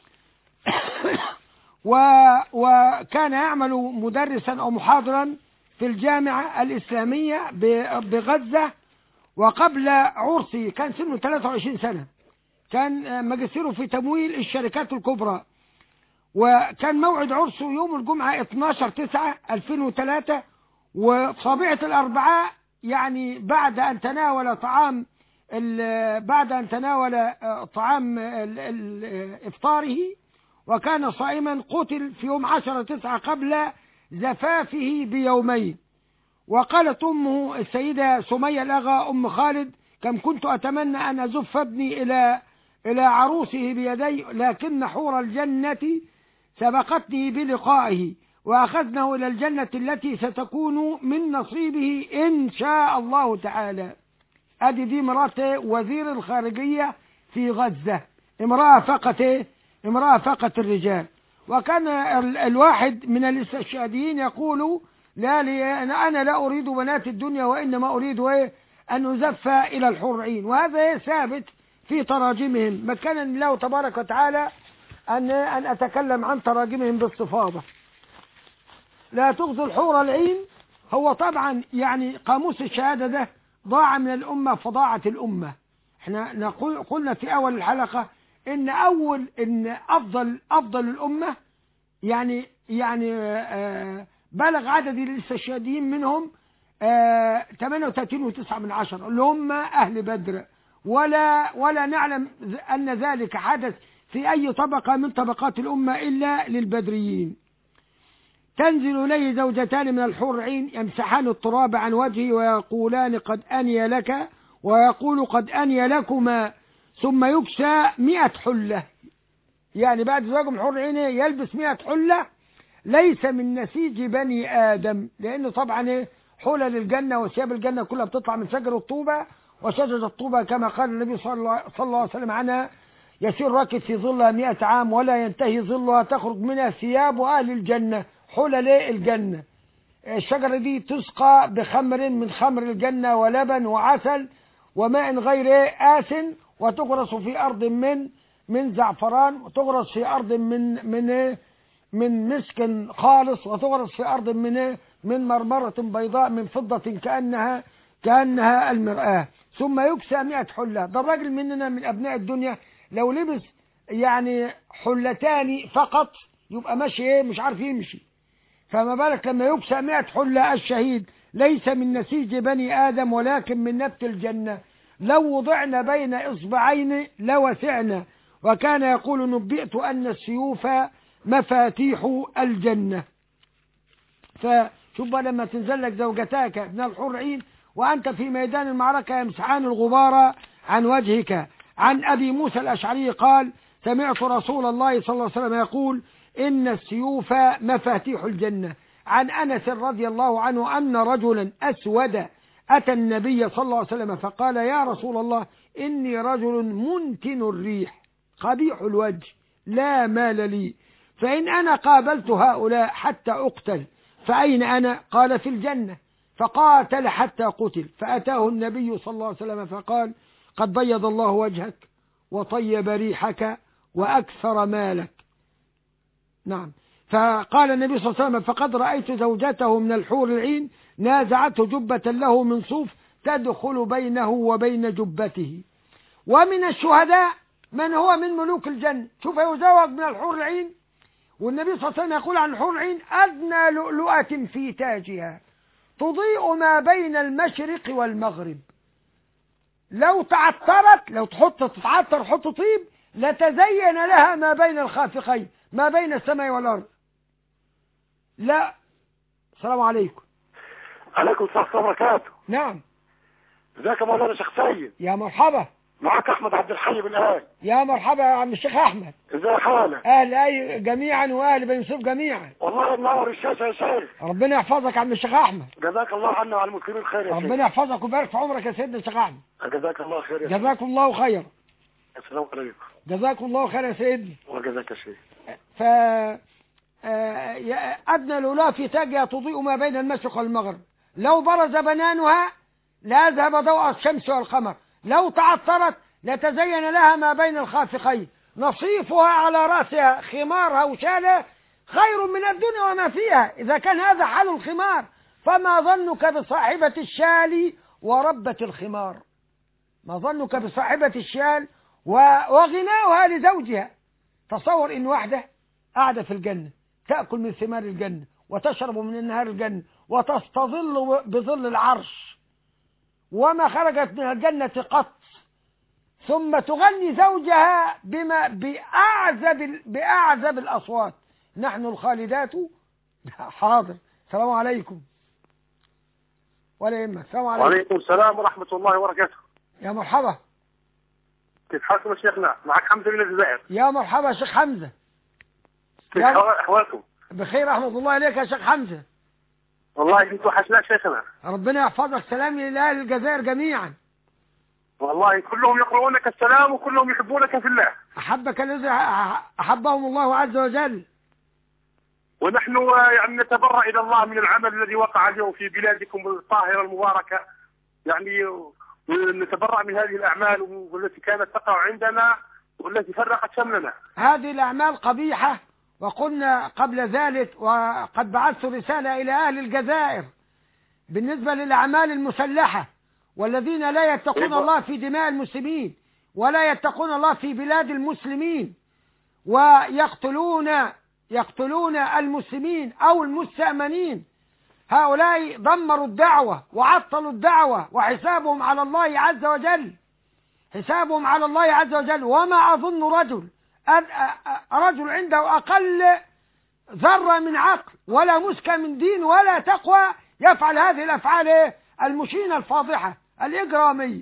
وكان يعمل مدرسا أو محاضرا في الجامعة الإسلامية بغزة. وقبل عرسه كان سنه ثلاثة وعشرين سنة، كان ماجستيره في تمويل الشركات الكبرى، وكان موعد عرسه يوم الجمعة اثناشر تسعة ألفين وثلاثة، وصبيحة الأربعاء يعني بعد أن تناول طعام بعد أن تناول طعام إفطاره وكان صائما، قتل في يوم عشرة تسعة قبل زفافه بيومين. وقالت أمه السيدة سمية الأغا أم خالد كم كنت أتمنى أن أزف ابني إلى إلى عروسه بيدي، لكن حور الجنة سبقتني بلقائه وأخذناه إلى الجنة التي ستكون من نصيبه إن شاء الله تعالى. أدي دي امرأة وزير الخارجية في غزة، امرأة فقط امرأة فقط الرجال. وكان الواحد من الاستشهاديين يقول لا لي أنا لا أريد بنات الدنيا وإنما أريد أن أزف إلى الحور العين، وهذا ثابت في تراجمهم. مكنني الله تبارك وتعالى أن أن أتكلم عن تراجمهم باستفاضة. لا تغزو الحور العين هو طبعا يعني قاموس الشهادة ده ضاع من الأمة فضاعت الأمة. احنا نقول قلنا في أول الحلقة إن أول إن أفضل أفضل الأمة يعني يعني آه بلغ عدد الاستشهاديين منهم آه ثمانية وثلاثين وتسعة من عشرة اللي هم أهل بدر، ولا ولا نعلم أن ذلك حدث في أي طبقة من طبقات الأمة إلا للبدريين. تنزل إليه زوجتان من الحور العين يمسحان التراب عن وجهه ويقولان قد أني لك، ويقول قد أني لكما، ثم يكسى مئة حلة. يعني بعد زواجه من حور العين يلبس مئة حلة ليس من نسيج بني آدم، لأنه طبعا حلل الجنة وثياب الجنة كلها بتطلع من شجر الطوبة، وشجرة الطوبة كما قال النبي صلى الله عليه وسلم عنها يسير راكب في ظلها مئة عام ولا ينتهي ظلها، تخرج منها ثياب أهل الجنة حلل الجنة. الشجرة دي تسقى بخمر من خمر الجنة ولبن وعسل وماء غير آسن، وتغرس في أرض من من زعفران، وتغرس في أرض من من من مسك خالص، وتغرس في أرض من من مرمرة بيضاء من فضة كأنها كأنها المرآة، ثم يكسى مئة حلة. ده الراجل مننا من أبناء الدنيا لو لبس يعني حلتان فقط يبقى ماشي ايه مش عارف يمشي، فما بالك لما يكسى مئة حلة. الشهيد ليس من نسيج بني آدم ولكن من نبت الجنة، لو وضعنا بين إصبعين لوسعنا. وكان يقول نبئت أن السيوف مفاتيح الجنة. فشوف لما تنزل لك زوجتاك من الحور العين وأنت في ميدان المعركة يمسحان الغبار عن وجهك. عن أبي موسى الأشعري قال سمعت رسول الله صلى الله عليه وسلم يقول إن السيوف مفاتيح الجنة. عن أنس رضي الله عنه أن رجلا أسود أتى النبي صلى الله عليه وسلم فقال يا رسول الله إني رجل منتن الريح قبيح الوجه لا مال لي، فإن أنا قابلت هؤلاء حتى أقتل فأين أنا؟ قال في الجنة. فقاتل حتى قتل، فأتاه النبي صلى الله عليه وسلم فقال قد بيض الله وجهك وطيب ريحك وأكثر مالك. نعم. فقال النبي صلى الله عليه وسلم فقد رأيت زوجته من الحور العين نازعته جبة له من صوف تدخل بينه وبين جبته. ومن الشهداء من هو من ملوك الجنة، شوف يزوج من الحور العين، والنبي صلى الله عليه وسلم يقول عن الحور العين أدنى لؤلؤة في تاجها تضيء ما بين المشرق والمغرب، لو تعطرت لو تحط تتعطر حط طيب لتزين لها ما بين الخافقين ما بين السماء والأرض. لا. السلام عليكم. عليكم السلام ورحمة الله وبركاته. نعم. ازيك يا مولانا شيخ سيد؟ يا مرحبا. معك أحمد عبد الحي بن آل. يا مرحبا يا عم الشيخ أحمد. ازي حالك؟ أهل أي جميعا وأهل بن يوسف جميعا. والله منور الشاشة يا شيخ. ربنا يحفظك يا عم الشيخ أحمد. جزاك الله عنا وعلى المسلمين خير يا شيخ. ربنا يحفظك ويبارك في عمرك يا سيدنا الشيخ أحمد. جزاك الله خير يا شيخ. جزاك الله خير. السلام عليكم. جزاك الله خير يا سيدنا. وجزاك يا شيخ. ف أدنى الأولى في تاجها تضيء ما بين المشرق والمغرب، لو برز بنانها لأذهب ضوء الشمس والقمر، لو تعطرت لتزين لها ما بين الخافقين، نصيفها على رأسها خمارها وشالها خير من الدنيا وما فيها. إذا كان هذا حال الخمار فما ظنك بصاحبة الشال وربة الخمار؟ ما ظنك بصاحبة الشال وغناؤها لزوجها؟ تصور إن واحدة قاعدة في الجنة تأكل من ثمار الجنة وتشرب من انهار الجنة وتستظل بظل العرش وما خرجت من الجنة قط، ثم تغني زوجها بما بأعذب بأعذب الأصوات نحن الخالدات. حاضر. السلام عليكم. ولا يهمك. السلام عليكم. وعليكم السلام ورحمة الله وبركاته. يا مرحبا. كيف حالكم يا شيخنا؟ معك حمزة من الجزائر. يا مرحبا شيخ حمزة. كيف أحوالكم؟ بخير رحمة الله عليك يا شيخ حمزة. والله انت وحشنا شيخنا. ربنا يحفظك. سلام لأهل الجزائر جميعا. والله كلهم يقرؤونك السلام وكلهم يحبونك في الله. أحبك الذي أحبهم الله عز وجل. ونحن يعني نتبرأ إلى الله من العمل الذي وقع اليوم في بلادكم الطاهرة المباركة، يعني نتبرأ من هذه الأعمال والتي كانت تقع عندنا والتي فرقت شملنا. هذه الأعمال قبيحة، وقلنا قبل ذلك وقد بعثت رسالة إلى أهل الجزائر بالنسبة للأعمال المسلحة والذين لا يتقون الله في دماء المسلمين ولا يتقون الله في بلاد المسلمين ويقتلون يقتلون المسلمين أو المستأمنين. هؤلاء دمروا الدعوة وعطلوا الدعوة، وحسابهم على الله عز وجل حسابهم على الله عز وجل. وما أظن رجل رجل عنده أقل ذرة من عقل ولا مسكة من دين ولا تقوى يفعل هذه الأفعال المشينة الفاضحة الإجرامية.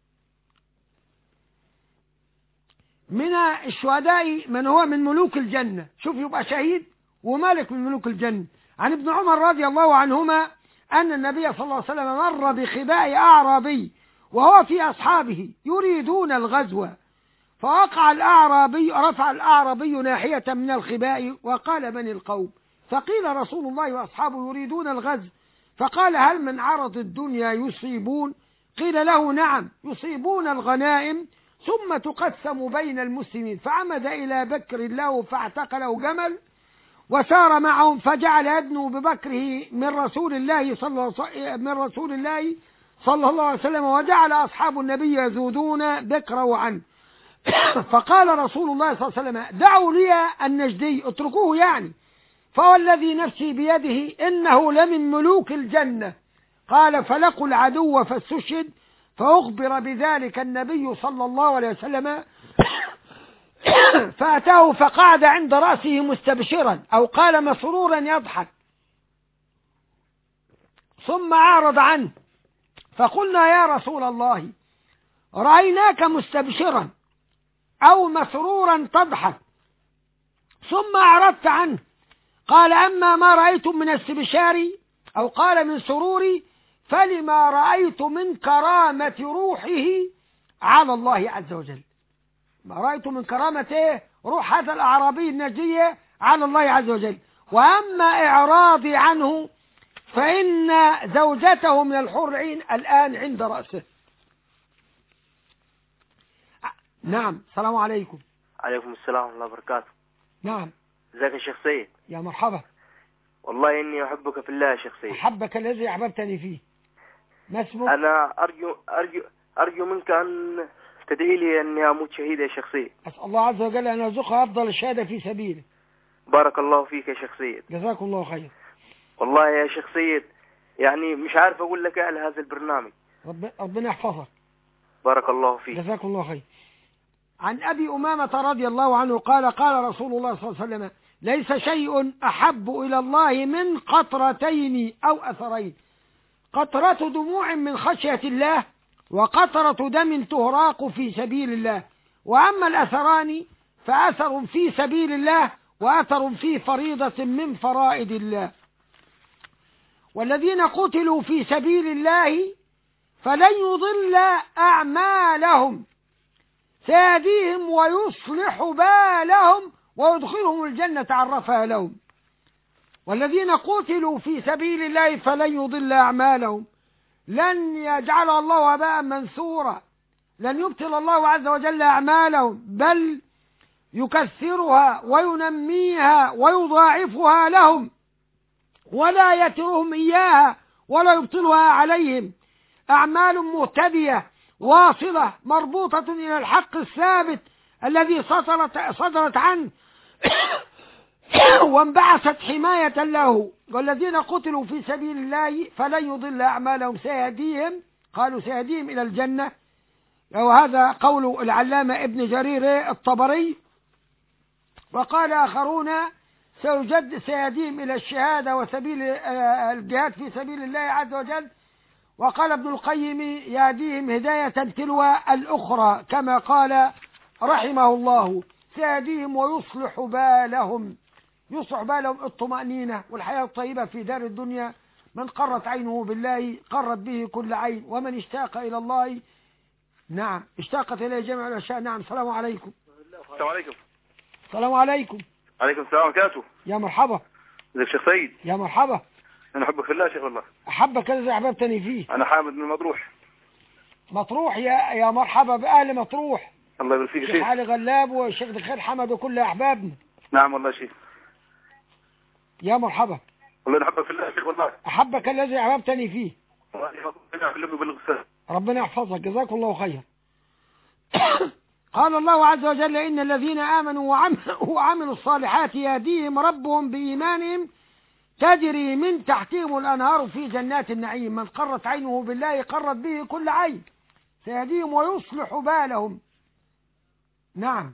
من الشهداء من هو من ملوك الجنة، شوف يبقى شهيد ومالك من ملوك الجنة. عن ابن عمر رضي الله عنهما أن النبي صلى الله عليه وسلم مر بخباء أعرابي وهو في أصحابه يريدون الغزو، فوقع الأعرابي رفع الأعرابي ناحية من الخباء وقال: من القوم؟ فقيل: رسول الله وأصحابه يريدون الغزو. فقال: هل من عرض الدنيا يصيبون؟ قيل له: نعم، يصيبون الغنائم ثم تقسم بين المسلمين. فعمد إلى بكر له فاعتقله جمل وسار معهم، فجعل يدنو ببكره من رسول الله صلى من رسول الله صلى الله عليه وسلم، وجعل أصحاب النبي يذودون بكره عنه. فقال رسول الله صلى الله عليه وسلم: دعوا لي النجدي، اتركوه يعني، فوالذي نفسي بيده إنه لمن ملوك الجنة. قال: فلقوا العدو فاستشهد، فأخبر بذلك النبي صلى الله عليه وسلم، فأتاه فقعد عند رأسه مستبشرا أو قال مسرورا يضحك، ثم أعرض عنه. فقلنا: يا رسول الله، رأيناك مستبشرا أو مسرورا تضحك ثم أعرضت عنه. قال: أما ما رأيت من استبشاري أو قال من سروري فلما رأيت من كرامة روحه على الله عز وجل. ما رأيت من كرامة روح هذا الأعرابي النجدي على الله عز وجل. وأما إعراضي عنه فإن زوجته من الحور العين الآن عند رأسه. نعم. السلام عليكم. عليكم السلام ورحمة الله وبركاته. نعم. ازيك يا شيخ سيد؟ يا مرحبا. والله إني أحبك في الله يا شيخ سيد. أحبك الذي أحببتني فيه. ما اسمك؟ أنا أرجو أرجو أرجو منك أن تدعي لي أني أموت شهيد يا شيخ سيد. أسأل الله عز وجل أن يرزقها أفضل الشهادة في سبيله. بارك الله فيك يا شيخ سيد. جزاكم الله خير. والله يا شيخ سيد يعني مش عارف أقول لك إيه على هذا البرنامج. رب ربنا يحفظك. بارك الله فيك. جزاكم الله خير. عن أبي أمامة رضي الله عنه قال: قال رسول الله صلى الله عليه وسلم: ليس شيء أحب إلى الله من قطرتين أو أثرين، قطرة دموع من خشية الله وقطرة دم تهراق في سبيل الله. وأما الأثران فأثر في سبيل الله وأثر في فريضة من فرائض الله. والذين قتلوا في سبيل الله فلن يضل أعمالهم، سيهديهم ويصلح بالهم ويدخلهم الجنة عرفها لهم. والذين قتلوا في سبيل الله فلن يضل أعمالهم، لن يجعل الله هباء منثورا، لن يبطل الله عز وجل أعمالهم، بل يكثرها وينميها ويضاعفها لهم ولا يترهم إياها ولا يبطلها عليهم. أعمال مهتدية واصلة مربوطة إلى الحق الثابت الذي صدرت, صدرت عنه وانبعثت حماية له. والذين قتلوا في سبيل الله فلن يضل أعمالهم، سيهديهم، قالوا سيهديهم إلى الجنة. وهذا قول العلامة ابن جرير الطبري. وقال آخرون سيجد سيهديهم إلى الشهادة وسبيل الجهاد في سبيل الله عز وجل. وقال ابن القيم يهديهم هداية تلو الأخرى كما قال رحمه الله: سيهديهم ويصلح بالهم، يصلح بالهم الطمأنينة والحياة الطيبة في دار الدنيا. من قرت عينه بالله قرت به كل عين، ومن اشتاق إلى الله نعم اشتاقت إليه جميع الأشياء. نعم. السلام عليكم. السلام عليكم. السلام عليكم. عليكم السلام وبركاته. يا مرحبا. ازيك شيخ سيد؟ يا مرحبا. انا احبك في الله يا شيخ والله. احبك الذي احببتني فيه. انا حامد من مطروح. مطروح يا يا مرحبا باهل مطروح. الله يبارك فيك يا شيخ شيخ. علي غلاب والشيخ الخير حمد وكل احبابنا. نعم والله يا شيخ. يا مرحبا. والله انا احبك في الله يا شيخ والله. احبك الذي احببتني فيه. ربنا يحفظك، جزاك الله خير. قال الله عز وجل: إن الذين آمنوا وعملوا الصالحات يهديهم ربهم بإيمانهم تجري من تحتهم الأنهار في جنات النعيم. من قرت عينه بالله قرت به كل عين، سيهديهم ويصلح بالهم. نعم،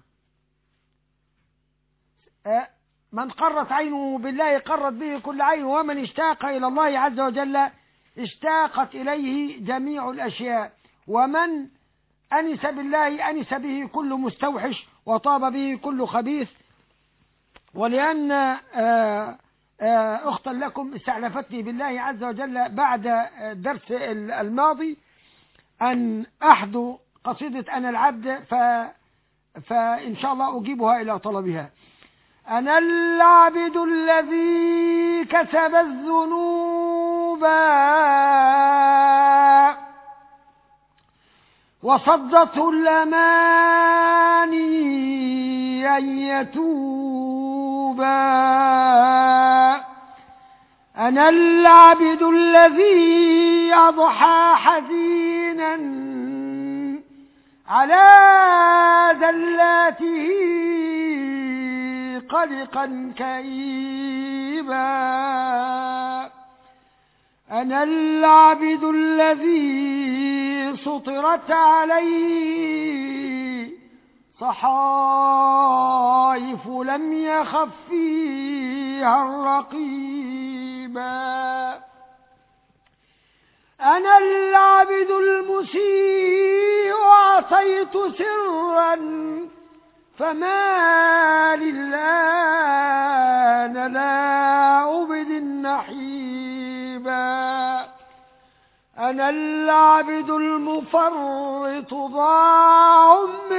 من قرت عينه بالله قرت به كل عين، ومن اشتاق إلى الله عز وجل اشتاقت إليه جميع الأشياء، ومن أنس بالله أنس به كل مستوحش وطاب به كل خبيث. ولأن أختا لكم استعلفتني بالله عز وجل بعد الدرس الماضي أن أحدو قصيدة أنا العبد، ف فإن شاء الله أجيبها إلى طلبها. أنا العبد الذي كسب الذنوب وصدته الأماني أن يتوبا. أنا العبد الذي أضحى حزينا على ذلاته قلقا كئيبا. أنا العبد الذي سطرت عليه صحائف لم يخف فيها الرقيبا. أنا العبد المسيء عصيت سرا فما للآن لا أبد النحيبا. أنا العبد المفرط ضاع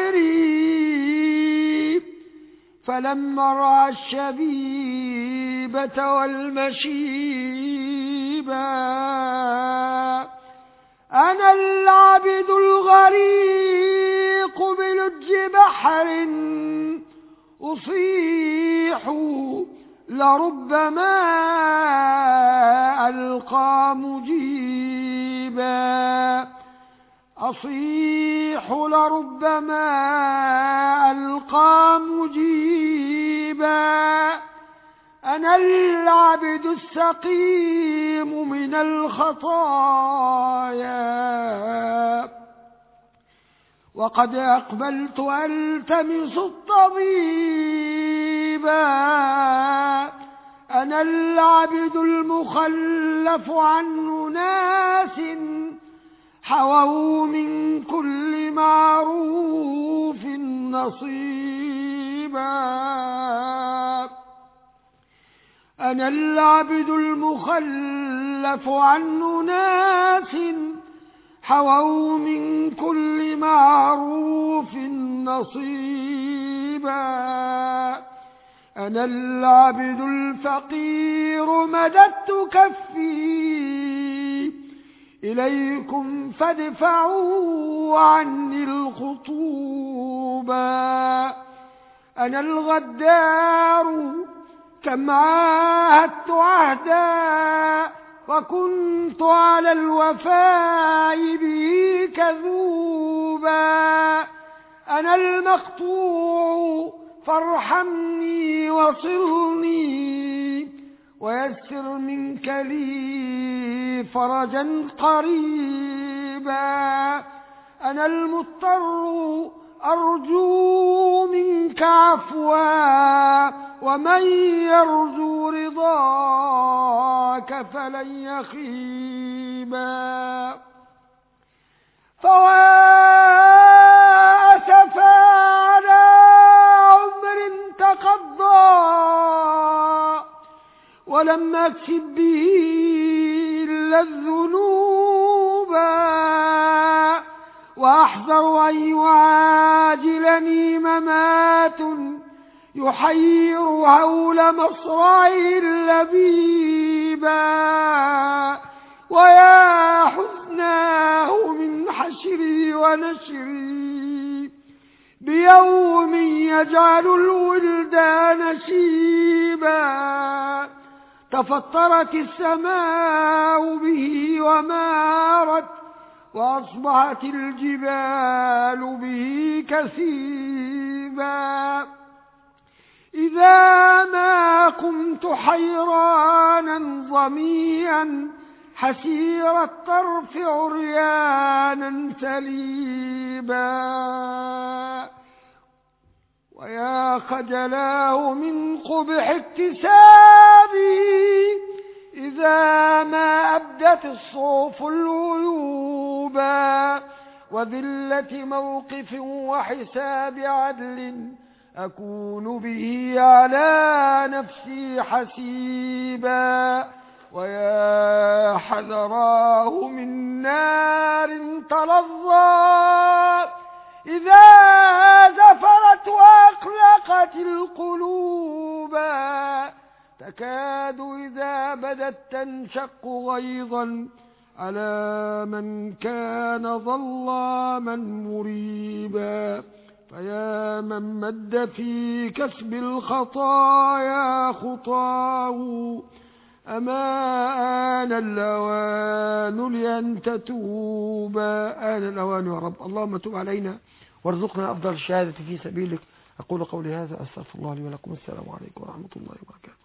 عمري فلما رأى الشبيبة والمشيبا. أنا العبد الغريق بلج بحر أصيح لربما ألقى مجيبا. أصيح لربما ألقى مجيبا. أنا العبد السقيم من الخطايا وقد أقبلت ألتمس الطبيبا. أنا العبد المخلف عن ناس حووا من كل معروف نصيبا. أنا العبد المخلف عن ناس حووا من كل معروف نصيبا. أنا العبد الفقير مددت كفي إليكم فادفعوا عني الخطوبا. أنا الغدار كم عاهدت عهدا وكنت على الوفاء به كذوبا. أنا المقطوع فارحمني وصلني ويسر منك لي فرجا قريبا. أنا المضطر أرجو منك عفوا ومن يرجو رضاك فلن يخيبا. فواسفا على عمر تقضى ولم أكسب به إلا الذنوب وأحذر أن يعاجلني ممات يحير هول مصرعه اللبيبا ويا حزناه من حشري ونشري بيوم يجعل الولدان شيبا تفطرت السماء به ومارت وأصبحت الجبال به كثيبا إذا ما قمت حيرانا ظميا حسير الطرف عريانا سليبا ويا خجلاه من قبح اكتسابه إذا ما أبدت الصوف العيوبا وذلة موقف وحساب عدل أكون به على نفسي حسيبا ويا حذراه من نار تلظى إذا زفرت وأقلقت القلوب تكاد إذا بدت تنشق غيظا على من كان ظلاما مريبا فيا من مد في كسب الخطايا خطاه أما آن الأوان لأن تتوب. آن الأوان يا رب. اللهم تب علينا وارزقنا أفضل الشهادة في سبيلك. أقول قولي هذا أستغفر الله لي ولكم. السلام عليكم ورحمة الله وبركاته.